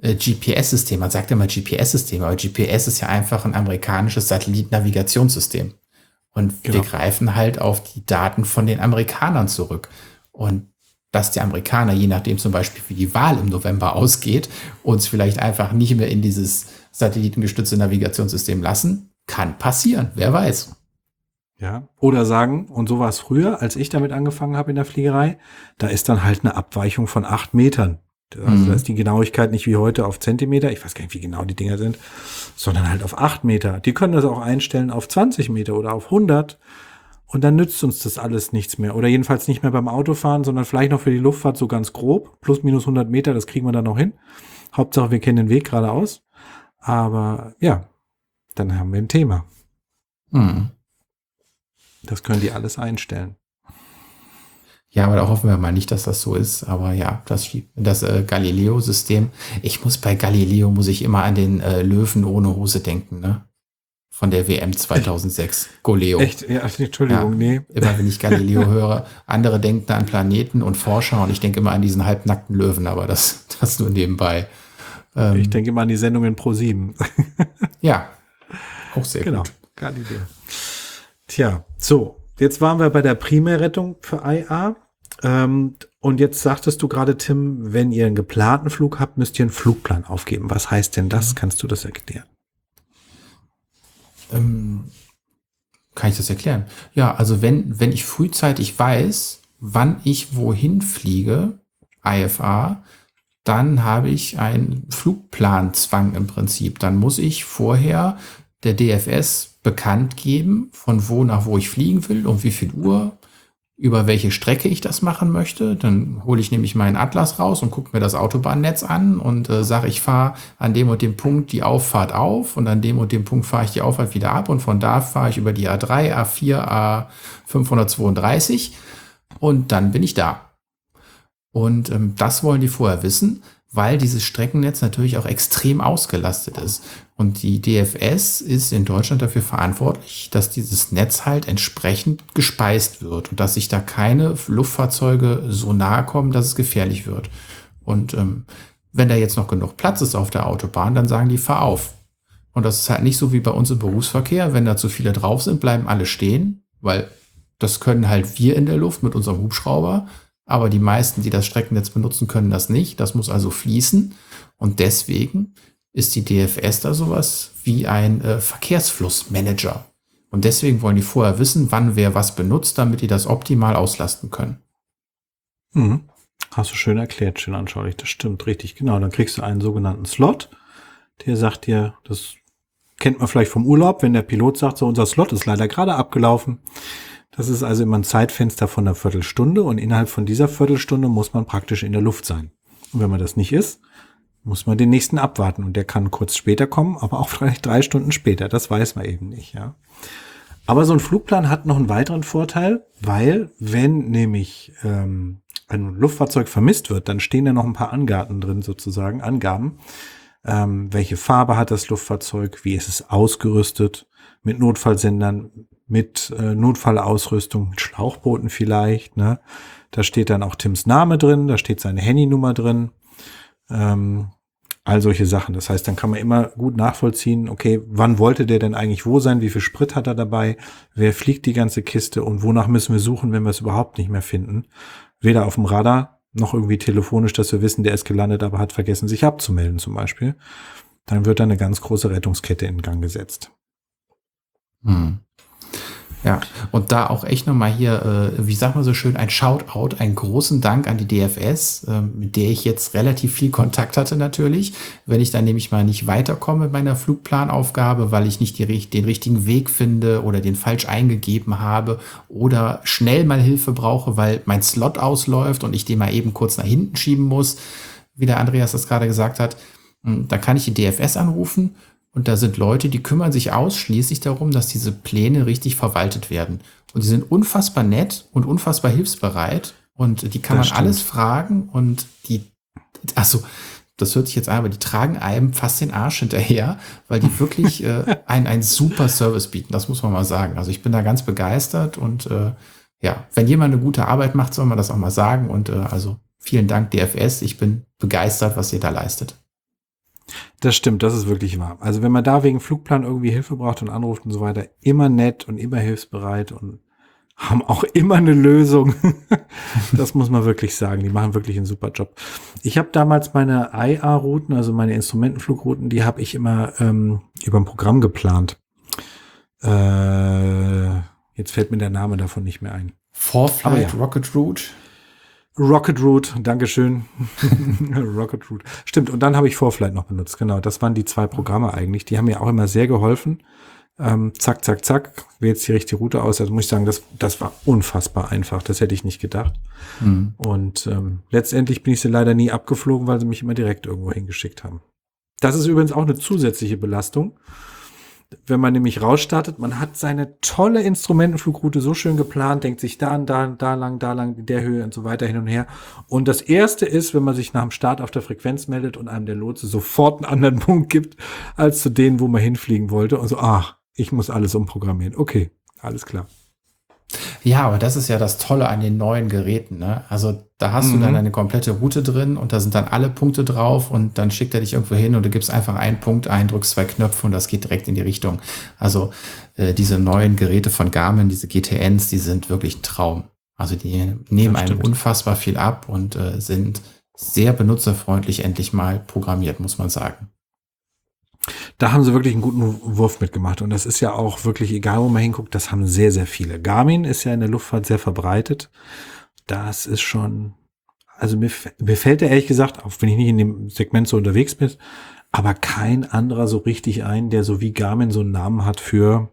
G P S-System. Man sagt immer G P S-System, aber G P S ist ja einfach ein amerikanisches Satellitennavigationssystem. Und Genau. wir greifen halt auf die Daten von den Amerikanern zurück. Und dass die Amerikaner, je nachdem zum Beispiel wie die Wahl im November ausgeht, uns vielleicht einfach nicht mehr in dieses satellitengestützte Navigationssystem lassen, kann passieren. Wer weiß. Ja. Oder sagen, und so war es früher, als ich damit angefangen habe in der Fliegerei, da ist dann halt eine Abweichung von acht Metern. Also Mhm. da ist die Genauigkeit nicht wie heute auf Zentimeter, ich weiß gar nicht, wie genau die Dinger sind, sondern halt auf acht Meter. Die können das auch einstellen auf zwanzig Meter oder auf hundert. Und dann nützt uns das alles nichts mehr. Oder jedenfalls nicht mehr beim Autofahren, sondern vielleicht noch für die Luftfahrt so ganz grob. Plus, minus hundert Meter, das kriegen wir dann noch hin. Hauptsache, wir kennen den Weg geradeaus. Aber ja, dann haben wir ein Thema. Mhm. Das können die alles einstellen. Ja, aber da hoffen wir mal nicht, dass das so ist. Aber ja, das, das äh, Galileo-System. Ich muss bei Galileo, muss ich immer an den äh, Löwen ohne Hose denken, ne? Von der W M zweitausendsechs. Goleo. Echt? Ja, Entschuldigung, Ja, nee. immer wenn ich Galileo höre, andere denken an Planeten und Forscher und ich denke immer an diesen halbnackten Löwen, aber das, das nur nebenbei. Ähm, Ich denke immer an die Sendungen Pro sieben. ja, auch sehr Genau, gut. Galileo. Tja, so, jetzt waren wir bei der Primärrettung für I A. Ähm, und jetzt sagtest du gerade, Tim, wenn ihr einen geplanten Flug habt, müsst ihr einen Flugplan aufgeben. Was heißt denn das? Kannst du das erklären? Ähm, kann ich das erklären? Ja, also wenn, wenn ich frühzeitig weiß, wann ich wohin fliege, I F A, dann habe ich einen Flugplanzwang im Prinzip. Dann muss ich vorher der D F S bekannt geben, von wo nach wo ich fliegen will, um wie viel Uhr, über welche Strecke ich das machen möchte. Dann hole ich nämlich meinen Atlas raus und gucke mir das Autobahnnetz an und äh, sage, ich fahre an dem und dem Punkt die Auffahrt auf und an dem und dem Punkt fahre ich die Auffahrt wieder ab und von da fahre ich über die A drei, A vier, A fünfhundertzweiunddreißig und dann bin ich da. Und ähm, das wollen die vorher wissen, weil dieses Streckennetz natürlich auch extrem ausgelastet ist. Und die D F S ist in Deutschland dafür verantwortlich, dass dieses Netz halt entsprechend gespeist wird und dass sich da keine Luftfahrzeuge so nahe kommen, dass es gefährlich wird. Und ähm, wenn da jetzt noch genug Platz ist auf der Autobahn, dann sagen die, fahr auf. Und das ist halt nicht so wie bei uns im Berufsverkehr. Wenn da zu viele drauf sind, bleiben alle stehen, weil das können halt wir in der Luft mit unserem Hubschrauber. Aber die meisten, die das Streckennetz benutzen, können das nicht. Das muss also fließen. Und deswegen ist die D F S da sowas wie ein äh, Verkehrsflussmanager. Und deswegen wollen die vorher wissen, wann wer was benutzt, damit die das optimal auslasten können. Mhm. Hast du schön erklärt, schön anschaulich. Das stimmt, richtig, genau. Dann kriegst du einen sogenannten Slot. Der sagt dir, das kennt man vielleicht vom Urlaub, wenn der Pilot sagt, so, unser Slot ist leider gerade abgelaufen. Das ist also immer ein Zeitfenster von einer Viertelstunde und innerhalb von dieser Viertelstunde muss man praktisch in der Luft sein. Und wenn man das nicht ist, muss man den nächsten abwarten und der kann kurz später kommen, aber auch vielleicht drei Stunden später. Das weiß man eben nicht, ja. Aber so ein Flugplan hat noch einen weiteren Vorteil, weil wenn nämlich ähm, ein Luftfahrzeug vermisst wird, dann stehen da noch ein paar Angaben drin sozusagen, Angaben. Ähm, welche Farbe hat das Luftfahrzeug, wie ist es ausgerüstet, mit Notfallsendern, mit äh, Notfallausrüstung, mit Schlauchbooten vielleicht, ne? Da steht dann auch Tims Name drin, da steht seine Handynummer drin, ähm, all solche Sachen. Das heißt, dann kann man immer gut nachvollziehen, okay, wann wollte der denn eigentlich wo sein, wie viel Sprit hat er dabei, wer fliegt die ganze Kiste und wonach müssen wir suchen, wenn wir es überhaupt nicht mehr finden. Weder auf dem Radar, noch irgendwie telefonisch, dass wir wissen, der ist gelandet, aber hat vergessen, sich abzumelden zum Beispiel. Dann wird da eine ganz große Rettungskette in Gang gesetzt. Hm. Ja, und da auch echt nochmal hier, äh, wie sagt man so schön, ein Shoutout, einen großen Dank an die D F S, äh, mit der ich jetzt relativ viel Kontakt hatte natürlich. Wenn ich dann nämlich mal nicht weiterkomme mit meiner Flugplanaufgabe, weil ich nicht die, den richtigen Weg finde oder den falsch eingegeben habe oder schnell mal Hilfe brauche, weil mein Slot ausläuft und ich den mal eben kurz nach hinten schieben muss, wie der Andreas das gerade gesagt hat, da kann ich die D F S anrufen. Und da sind Leute, die kümmern sich ausschließlich darum, dass diese Pläne richtig verwaltet werden. Und die sind unfassbar nett und unfassbar hilfsbereit. Und die kann Das man stimmt. alles fragen. Und die, also, das hört sich jetzt an, aber die tragen einem fast den Arsch hinterher, weil die wirklich äh, einen, einen super Service bieten. Das muss man mal sagen. Also ich bin da ganz begeistert. Und äh, ja, wenn jemand eine gute Arbeit macht, soll man das auch mal sagen. Und äh, also vielen Dank, D F S. Ich bin begeistert, was ihr da leistet. Das stimmt, das ist wirklich wahr. Also wenn man da wegen Flugplan irgendwie Hilfe braucht und anruft und so weiter, immer nett und immer hilfsbereit und haben auch immer eine Lösung. Das muss man wirklich sagen. Die machen wirklich einen super Job. Ich habe damals meine I A-Routen, also meine Instrumentenflugrouten, die habe ich immer ähm, über ein Programm geplant. Äh, jetzt fällt mir der Name davon nicht mehr ein. Forflight, ja. Rocket Route. Rocket Route, Dankeschön. Rocket Route. Stimmt, und dann habe ich Forflight noch benutzt. Genau, das waren die zwei Programme eigentlich. Die haben mir auch immer sehr geholfen. Ähm, zack, zack, zack, wählt die richtige Route aus. Also muss ich sagen, das, das war unfassbar einfach. Das hätte ich nicht gedacht. Mhm. Und ähm, letztendlich bin ich sie leider nie abgeflogen, weil sie mich immer direkt irgendwo hingeschickt haben. Das ist übrigens auch eine zusätzliche Belastung. Wenn man nämlich rausstartet, man hat seine tolle Instrumentenflugroute so schön geplant, denkt sich da, da, da lang, da lang, in der Höhe und so weiter hin und her. Und das Erste ist, wenn man sich nach dem Start auf der Frequenz meldet und einem der Lotse sofort einen anderen Punkt gibt, als zu denen, wo man hinfliegen wollte. Und so, ach, ich muss alles umprogrammieren. Okay, alles klar. Ja, aber das ist ja das Tolle an den neuen Geräten, ne? Also da hast mhm. du dann eine komplette Route drin und da sind dann alle Punkte drauf und dann schickt er dich irgendwo hin und du gibst einfach einen Punkt ein, drückst zwei Knöpfe und das geht direkt in die Richtung. Also äh, diese neuen Geräte von Garmin, diese G T Ns, die sind wirklich ein Traum. Also die nehmen einem unfassbar viel ab und äh, sind sehr benutzerfreundlich endlich mal programmiert, muss man sagen. Da haben sie wirklich einen guten Wurf mitgemacht. Und das ist ja auch wirklich, egal wo man hinguckt, das haben sehr, sehr viele. Garmin ist ja in der Luftfahrt sehr verbreitet. Das ist schon, also mir, mir fällt ja ehrlich gesagt, auch wenn ich nicht in dem Segment so unterwegs bin, aber kein anderer so richtig ein, der so wie Garmin so einen Namen hat für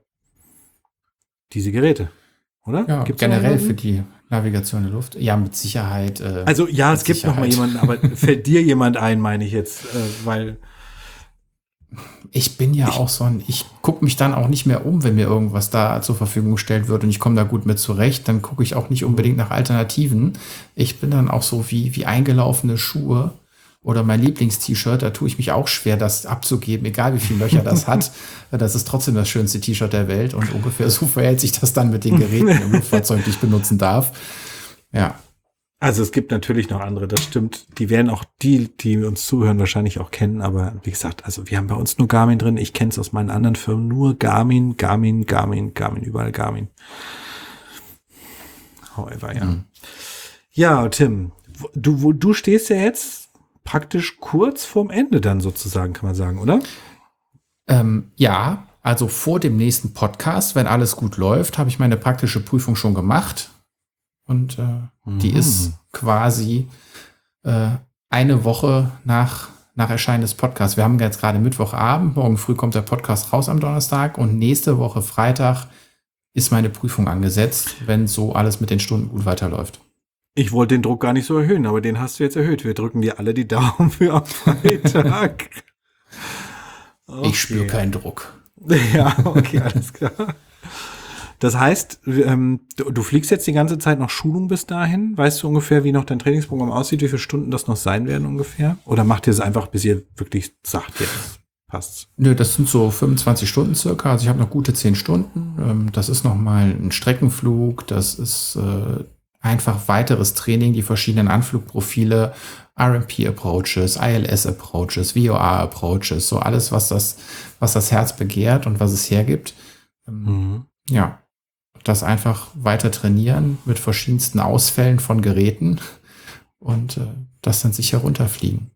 diese Geräte. Oder? Ja, Gibt's generell für die Navigation in der Luft. Ja, mit Sicherheit. Äh, also ja, es gibt Sicherheit. Noch mal jemanden, aber fällt dir jemand ein, meine ich jetzt, äh, weil ich bin ja ich, auch so ein, ich gucke mich dann auch nicht mehr um, wenn mir irgendwas da zur Verfügung gestellt wird und ich komme da gut mit zurecht, dann gucke ich auch nicht unbedingt nach Alternativen. Ich bin dann auch so wie, wie eingelaufene Schuhe oder mein Lieblings-T-Shirt, da tue ich mich auch schwer, das abzugeben, egal wie viele Löcher das hat. Das ist trotzdem das schönste T-Shirt der Welt und ungefähr so verhält sich das dann mit den Geräten im Luftfahrzeug, die ich benutzen darf. Ja. Also es gibt natürlich noch andere, das stimmt. Die werden auch die, die uns zuhören, wahrscheinlich auch kennen. Aber wie gesagt, also wir haben bei uns nur Garmin drin. Ich kenne es aus meinen anderen Firmen. Nur Garmin, Garmin, Garmin, Garmin, überall Garmin. However, ja. Mhm. Ja, Tim, du, wo, du stehst ja jetzt praktisch kurz vorm Ende dann sozusagen, kann man sagen, oder? Ähm, ja, also vor dem nächsten Podcast, wenn alles gut läuft, habe ich meine praktische Prüfung schon gemacht. Und äh, mhm. die ist quasi äh, eine Woche nach, nach Erscheinen des Podcasts. Wir haben jetzt gerade Mittwochabend, morgen früh kommt der Podcast raus am Donnerstag und nächste Woche Freitag ist meine Prüfung angesetzt, wenn so alles mit den Stunden gut weiterläuft. Ich wollte den Druck gar nicht so erhöhen, aber den hast du jetzt erhöht. Wir drücken dir alle die Daumen für am Freitag. Okay. Ich spüre keinen Druck. Ja, okay, alles klar. Das heißt, ähm, du, du fliegst jetzt die ganze Zeit noch Schulung bis dahin? Weißt du ungefähr, wie noch dein Trainingsprogramm aussieht, wie viele Stunden das noch sein werden ungefähr? Oder macht ihr es einfach, bis ihr wirklich sagt, jetzt passt's? Nö, das sind so fünfundzwanzig Stunden circa. Also ich habe noch gute zehn Stunden. Ähm, das ist nochmal ein Streckenflug. Das ist äh, einfach weiteres Training, die verschiedenen Anflugprofile, R M P-Approaches, I L S-Approaches, V O R-Approaches, so alles, was das, was das Herz begehrt und was es hergibt. Ähm, mhm. Ja. Das einfach weiter trainieren mit verschiedensten Ausfällen von Geräten und äh, das dann sicher runterfliegen.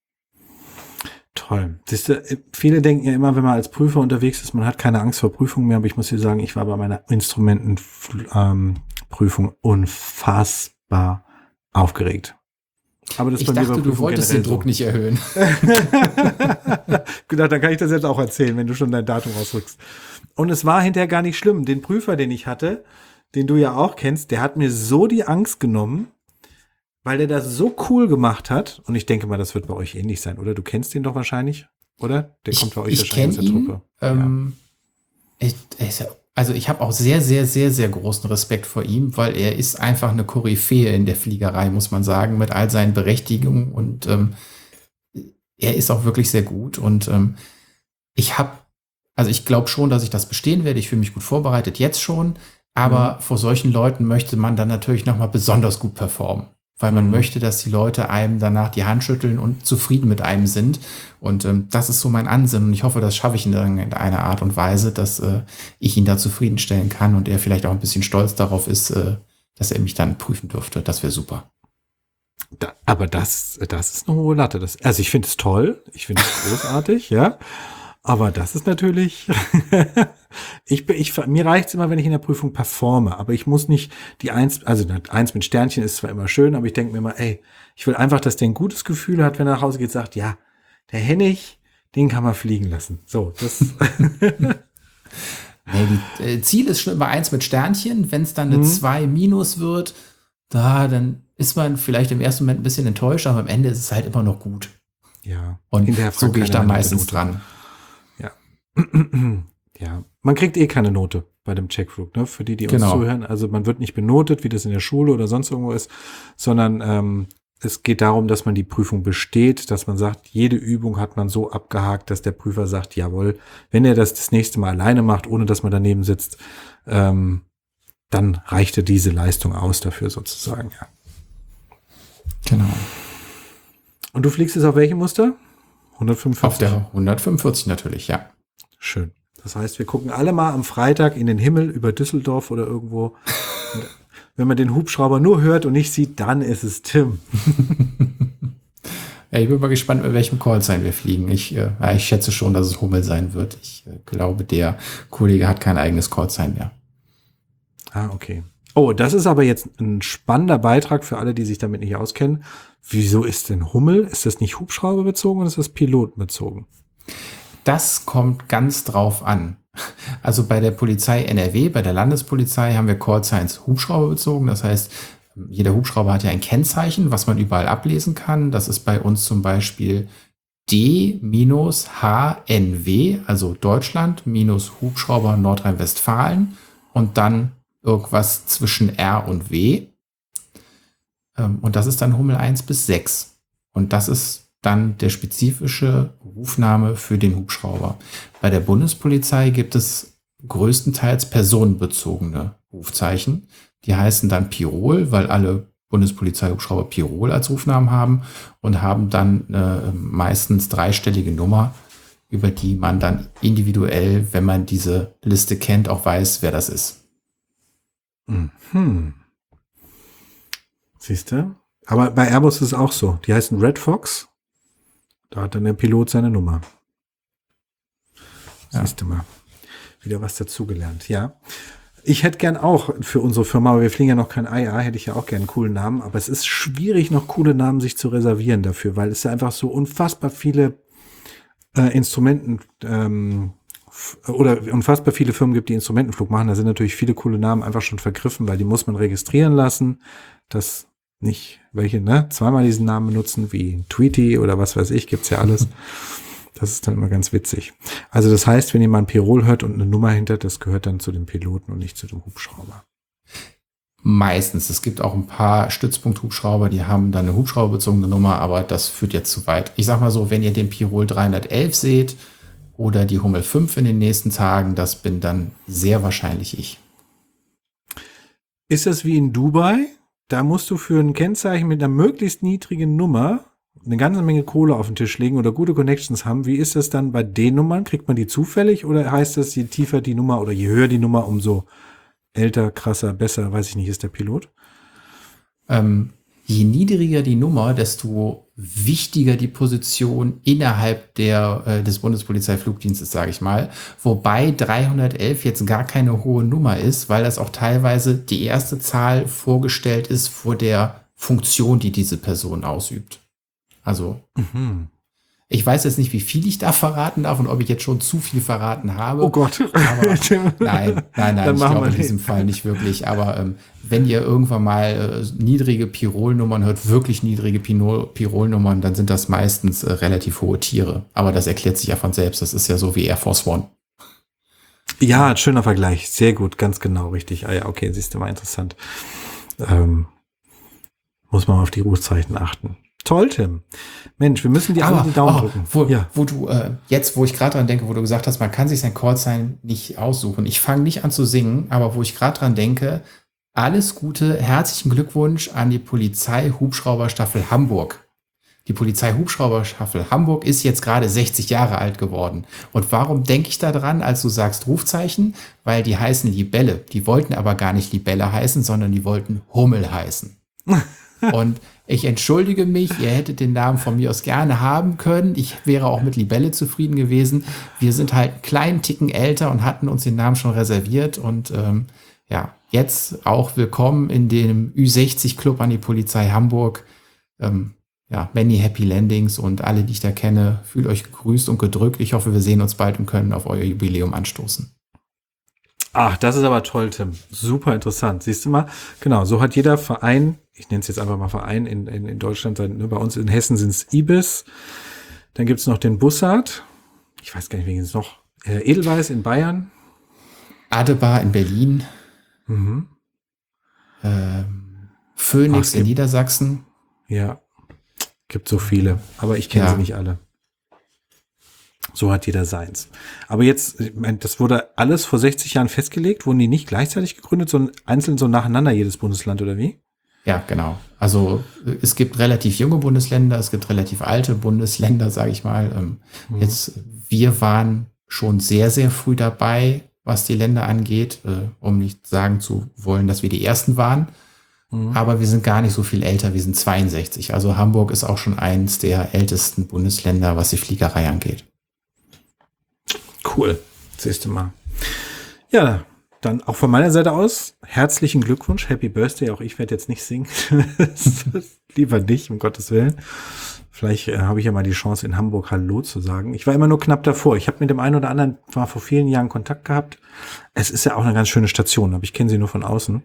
Toll. Siehst du, viele denken ja immer, wenn man als Prüfer unterwegs ist, man hat keine Angst vor Prüfungen mehr, aber ich muss dir sagen, ich war bei meiner Instrumentenprüfung ähm, unfassbar aufgeregt. Aber das ich dachte, du wolltest den Druck so. nicht erhöhen. Gedacht, dann kann ich das jetzt auch erzählen, wenn du schon dein Datum ausrückst. Und es war hinterher gar nicht schlimm. Den Prüfer, den ich hatte, den du ja auch kennst, der hat mir so die Angst genommen, weil der das so cool gemacht hat. Und ich denke mal, das wird bei euch ähnlich sein, oder? Du kennst den doch wahrscheinlich, oder? Der ich, kommt bei euch ich wahrscheinlich aus der ihn, Truppe. Ähm, ja. ich, ich, also ich habe auch sehr, sehr, sehr, sehr großen Respekt vor ihm, weil er ist einfach eine Koryphäe in der Fliegerei, muss man sagen, mit all seinen Berechtigungen. Und ähm, er ist auch wirklich sehr gut. Und ähm, ich habe Also ich glaube schon, dass ich das bestehen werde. Ich fühle mich gut vorbereitet, jetzt schon. Aber mhm. vor solchen Leuten möchte man dann natürlich nochmal besonders gut performen. weil man Mhm. möchte, dass die Leute einem danach die Hand schütteln und zufrieden mit einem sind. Und ähm, das ist so mein Ansinnen. Und ich hoffe, das schaffe ich in irgendeiner Art und Weise, dass äh, ich ihn da zufriedenstellen kann und er vielleicht auch ein bisschen stolz darauf ist, äh, dass er mich dann prüfen dürfte. Das wäre super. Da, aber das, das ist eine hohe Latte. Das, also ich finde es toll, ich finde es großartig, ja. Aber das ist natürlich, ich, bin- ich, mir reicht es immer, wenn ich in der Prüfung performe, aber ich muss nicht die Eins, also eine Eins mit Sternchen ist zwar immer schön, aber ich denke mir immer, ey, ich will einfach, dass der ein gutes Gefühl hat, wenn er nach Hause geht, sagt, ja, der Hennig, den kann man fliegen lassen. So, das, Nee, die, äh, Ziel ist schon immer eins mit Sternchen. Wenn es dann eine Mhm. zwei minus wird, da, dann ist man vielleicht im ersten Moment ein bisschen enttäuscht, aber am Ende ist es halt immer noch gut. ja. Und Hinterher so fragt gehe ich keiner da nach der meistens Note. dran. Ja, man kriegt eh keine Note bei dem Checkflug, ne? Für die, die uns Genau. zuhören. Also man wird nicht benotet, wie das in der Schule oder sonst irgendwo ist, sondern ähm, es geht darum, dass man die Prüfung besteht, dass man sagt, jede Übung hat man so abgehakt, dass der Prüfer sagt, jawohl, wenn er das das nächste Mal alleine macht, ohne dass man daneben sitzt, ähm, dann reichte diese Leistung aus dafür sozusagen, ja. Genau. Und du fliegst jetzt auf welchem Muster? hundertfünfundvierzig. Auf der hundertfünfundvierzig natürlich, ja. Schön. Das heißt, wir gucken alle mal am Freitag in den Himmel über Düsseldorf oder irgendwo. Und wenn man den Hubschrauber nur hört und nicht sieht, dann ist es Tim. Ja, ich bin mal gespannt, mit welchem Callsign wir fliegen. Ich, äh, ja, ich schätze schon, dass es Hummel sein wird. Ich äh, glaube, der Kollege hat kein eigenes Callsign mehr. Ah, okay. Oh, das ist aber jetzt ein spannender Beitrag für alle, die sich damit nicht auskennen. Wieso ist denn Hummel? Ist das nicht Hubschrauberbezogen oder ist das pilotenbezogen? Das kommt ganz drauf an. Also bei der Polizei N R W, bei der Landespolizei haben wir Callsigns Hubschrauber bezogen. Das heißt, jeder Hubschrauber hat ja ein Kennzeichen, was man überall ablesen kann. Das ist bei uns zum Beispiel D H N W, also Deutschland minus Hubschrauber Nordrhein-Westfalen und dann irgendwas zwischen R und W. Ähm, Und das ist dann Hummel eins bis sechs. Und das ist dann der spezifische Rufname für den Hubschrauber. Bei der Bundespolizei gibt es größtenteils personenbezogene Rufzeichen. Die heißen dann Pirol, weil alle Bundespolizei-Hubschrauber Pirol als Rufnamen haben und haben dann äh, meistens dreistellige Nummer, über die man dann individuell, wenn man diese Liste kennt, auch weiß, wer das ist. Hm. Siehst du? Aber bei Airbus ist es auch so. Die heißen Red Fox. Da hat dann der Pilot seine Nummer. Ja. Siehst du mal. Wieder was dazugelernt. Ja. Ich hätte gern auch für unsere Firma, aber wir fliegen ja noch kein I A, hätte ich ja auch gern einen coolen Namen. Aber es ist schwierig, noch coole Namen sich zu reservieren dafür, weil es ja einfach so unfassbar viele äh, Instrumenten ähm, f- oder unfassbar viele Firmen gibt, die Instrumentenflug machen. Da sind natürlich viele coole Namen einfach schon vergriffen, weil die muss man registrieren lassen, dass nicht welche, ne, zweimal diesen Namen benutzen, wie Tweety oder was weiß ich, gibt's ja alles. Das ist dann immer ganz witzig. Also das heißt, wenn jemand Pirol hört und eine Nummer hinter, das gehört dann zu dem Piloten und nicht zu dem Hubschrauber. Meistens. Es gibt auch ein paar Stützpunkt-Hubschrauber, die haben dann eine hubschrauberbezogene Nummer, aber das führt jetzt zu weit. Ich sag mal so, wenn ihr den Pirol dreihundertelf seht oder die Hummel fünf in den nächsten Tagen, das bin dann sehr wahrscheinlich ich. Ist das wie in Dubai? Da musst du für ein Kennzeichen mit einer möglichst niedrigen Nummer eine ganze Menge Kohle auf den Tisch legen oder gute Connections haben. Wie ist das dann bei den Nummern? Kriegt man die zufällig oder heißt das, je tiefer die Nummer oder je höher die Nummer, umso älter, krasser, besser, weiß ich nicht, ist der Pilot? Ähm, je niedriger die Nummer, desto wichtiger die Position innerhalb der, äh, des Bundespolizeiflugdienstes, sage ich mal. Wobei dreihundertelf jetzt gar keine hohe Nummer ist, weil das auch teilweise die erste Zahl vorgestellt ist vor der Funktion, die diese Person ausübt. Also Mhm. ich weiß jetzt nicht, wie viel ich da verraten darf und ob ich jetzt schon zu viel verraten habe. Oh Gott. Aber nein, nein, nein, Dann ich machen glaube wir in diesem den. Fall nicht wirklich. Aber ähm, wenn ihr irgendwann mal äh, niedrige Pirol-Nummern hört, wirklich niedrige Pino- Pirol-Nummern, dann sind das meistens äh, relativ hohe Tiere. Aber das erklärt sich ja von selbst. Das ist ja so wie Air Force One. Ja, ein schöner Vergleich. Sehr gut, ganz genau, richtig. Ah ja, okay, siehst du mal, interessant. Ähm, muss man auf die Rufzeichen achten. Toll, Tim. Mensch, wir müssen dir alle die Daumen oh, drücken. Wo, Ja. wo du, äh, jetzt, wo ich gerade dran denke, wo du gesagt hast, man kann sich sein Callsign nicht aussuchen. Ich fange nicht an zu singen, aber wo ich gerade dran denke, Alles Gute, herzlichen Glückwunsch an die Polizei-Hubschrauberstaffel Hamburg. Die Polizei-Hubschrauberstaffel Hamburg ist jetzt gerade sechzig Jahre alt geworden. Und warum denke ich da dran, als du sagst Rufzeichen? Weil die heißen Libelle. Die wollten aber gar nicht Libelle heißen, sondern die wollten Hummel heißen. Und ich entschuldige mich, ihr hättet den Namen von mir aus gerne haben können. Ich wäre auch mit Libelle zufrieden gewesen. Wir sind halt einen kleinen Ticken älter und hatten uns den Namen schon reserviert. Und ähm, ja, jetzt auch willkommen in dem Ü sechzig Club an die Polizei Hamburg. Ähm, Ja, many happy landings und alle, die ich da kenne, fühlt euch gegrüßt und gedrückt. Ich hoffe, wir sehen uns bald und können auf euer Jubiläum anstoßen. Ach, das ist aber toll, Tim. Super interessant. Siehst du mal? Genau, so hat jeder Verein, ich nenne es jetzt einfach mal Verein in, in, in Deutschland, ne, bei uns in Hessen sind es Ibis. Dann gibt es noch den Bussard. Ich weiß gar nicht, wen es noch. Äh, Edelweiss in Bayern. Adebar in Berlin. Mhm. Ähm, Phoenix Ach, in Niedersachsen. Ja. Gibt so viele, aber ich kenne Ja. sie nicht alle. So hat jeder seins. Aber jetzt, ich meine, das wurde alles vor sechzig Jahren festgelegt. Wurden die nicht gleichzeitig gegründet, sondern einzeln so nacheinander jedes Bundesland oder wie? Ja, genau. Also es gibt relativ junge Bundesländer, es gibt relativ alte Bundesländer, sage ich mal. Ähm, Mhm. Jetzt, wir waren schon sehr, sehr früh dabei, was die Länder angeht, äh, um nicht sagen zu wollen, dass wir die Ersten waren. Mhm. Aber wir sind gar nicht so viel älter, wir sind zweiundsechzig. Also Hamburg ist auch schon eins der ältesten Bundesländer, was die Fliegerei angeht. Cool. Siehst du mal. Ja, dann auch von meiner Seite aus herzlichen Glückwunsch. Happy Birthday. Auch ich werde jetzt nicht singen. Lieber nicht, um Gottes Willen. Vielleicht äh, habe ich ja mal die Chance, in Hamburg Hallo zu sagen. Ich war immer nur knapp davor. Ich habe mit dem einen oder anderen mal vor vielen Jahren Kontakt gehabt. Es ist ja auch eine ganz schöne Station, aber ich kenne sie nur von außen.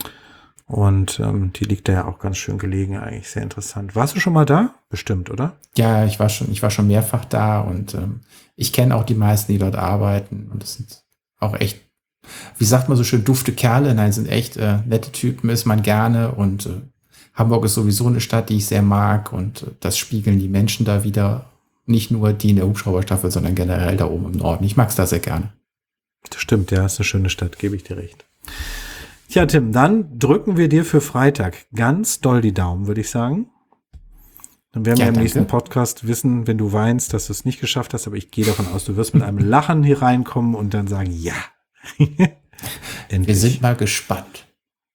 Und ähm, die liegt da ja auch ganz schön gelegen, eigentlich sehr interessant. Warst du schon mal da? Bestimmt, oder? Ja, ich war schon, ich war schon mehrfach da und ähm, ich kenne auch die meisten, die dort arbeiten. Und das sind auch echt, wie sagt man so schön, dufte Kerle. Nein, sind echt äh, nette Typen, ist man gerne. Und äh, Hamburg ist sowieso eine Stadt, die ich sehr mag. Und äh, das spiegeln die Menschen da wieder. Nicht nur die in der Hubschrauberstaffel, sondern generell da oben im Norden. Ich mag es da sehr gerne. Das stimmt, ja, ist eine schöne Stadt, gebe ich dir recht. Tja, Tim, dann drücken wir dir für Freitag ganz doll die Daumen, würde ich sagen. Dann werden Ja, wir im danke. nächsten Podcast wissen, wenn du weinst, dass du es nicht geschafft hast. Aber ich gehe davon aus, du wirst mit einem Lachen hier reinkommen und dann sagen, ja. Endlich. Wir sind mal gespannt.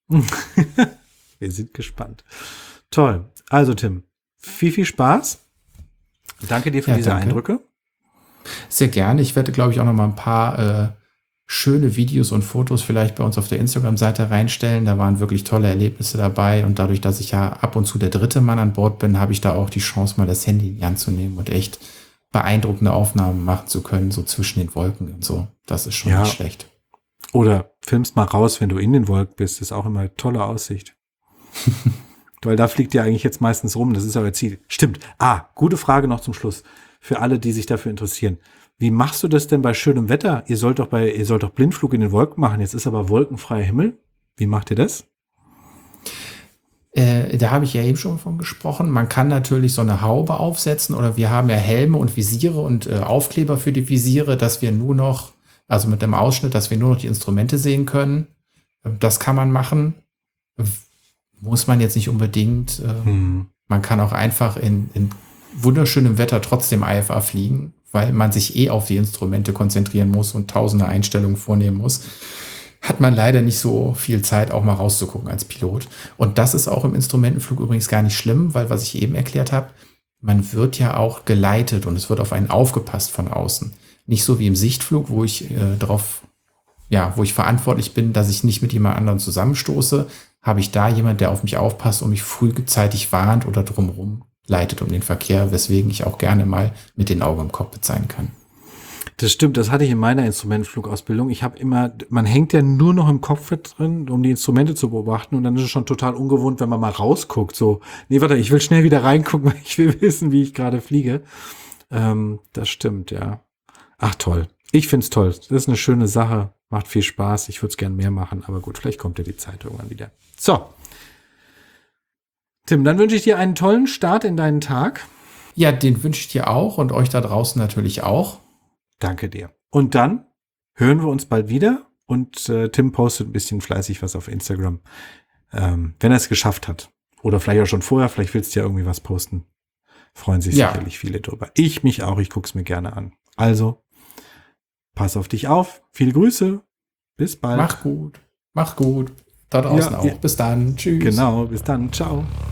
Wir sind gespannt. Toll. Also, Tim, viel, viel Spaß. Danke dir für Ja, diese danke. Eindrücke. Sehr gerne. Ich werde, glaube ich, auch noch mal ein paar äh, schöne Videos und Fotos vielleicht bei uns auf der Instagram-Seite reinstellen. Da waren wirklich tolle Erlebnisse dabei. Und dadurch, dass ich ja ab und zu der dritte Mann an Bord bin, habe ich da auch die Chance, mal das Handy in die Hand zu nehmen und echt beeindruckende Aufnahmen machen zu können, so zwischen den Wolken und so. Das ist schon Ja. nicht schlecht. Oder filmst mal raus, wenn du in den Wolken bist. Das ist auch immer eine tolle Aussicht. Weil da fliegt ihr eigentlich jetzt meistens rum. Das ist euer Ziel. Stimmt. Ah, gute Frage noch zum Schluss. Für alle, die sich dafür interessieren. Wie machst du das denn bei schönem Wetter? Ihr sollt doch bei, ihr sollt doch Blindflug in den Wolken machen. Jetzt ist aber wolkenfreier Himmel. Wie macht ihr das? Äh, da habe ich ja eben schon von gesprochen. Man kann natürlich so eine Haube aufsetzen oder wir haben ja Helme und Visiere und äh, Aufkleber für die Visiere, dass wir nur noch, also mit dem Ausschnitt, dass wir nur noch die Instrumente sehen können. Ähm, Das kann man machen. Muss man jetzt nicht unbedingt. Äh, Hm. Man kann auch einfach in, in wunderschönem Wetter trotzdem I F A fliegen, weil man sich eh auf die Instrumente konzentrieren muss und tausende Einstellungen vornehmen muss. Hat man leider nicht so viel Zeit, auch mal rauszugucken als Pilot. Und das ist auch im Instrumentenflug übrigens gar nicht schlimm, weil, was ich eben erklärt habe, man wird ja auch geleitet und es wird auf einen aufgepasst von außen. Nicht so wie im Sichtflug, wo ich äh, drauf, ja, wo ich verantwortlich bin, dass ich nicht mit jemand anderem zusammenstoße, habe ich da jemand, der auf mich aufpasst und mich frühzeitig warnt oder drumherum leitet um den Verkehr, weswegen ich auch gerne mal mit den Augen im Cockpit sein kann. Das stimmt, das hatte ich in meiner Instrumentenflugausbildung. Ich habe immer, man hängt ja nur noch im Cockpit drin, um die Instrumente zu beobachten und dann ist es schon total ungewohnt, wenn man mal rausguckt. So, nee, warte, ich will schnell wieder reingucken, weil ich will wissen, wie ich gerade fliege. Ähm, das stimmt, ja. Ach toll, ich find's toll. Das ist eine schöne Sache, macht viel Spaß. Ich würde es gern mehr machen, aber gut, vielleicht kommt ja die Zeit irgendwann wieder. So, Tim, dann wünsche ich dir einen tollen Start in deinen Tag. Ja, den wünsche ich dir auch und euch da draußen natürlich auch. Danke dir. Und dann hören wir uns bald wieder. und äh, Tim postet ein bisschen fleißig was auf Instagram, ähm, wenn er es geschafft hat. Oder vielleicht auch schon vorher, vielleicht willst du ja irgendwie was posten. Freuen sich Ja. sicherlich viele drüber. Ich mich auch, ich guck's mir gerne an. Also, pass auf dich auf. Viele Grüße. Bis bald. Mach gut. Mach gut. Da draußen Ja, auch. ja. Bis dann. Tschüss. Genau, bis dann. Ciao.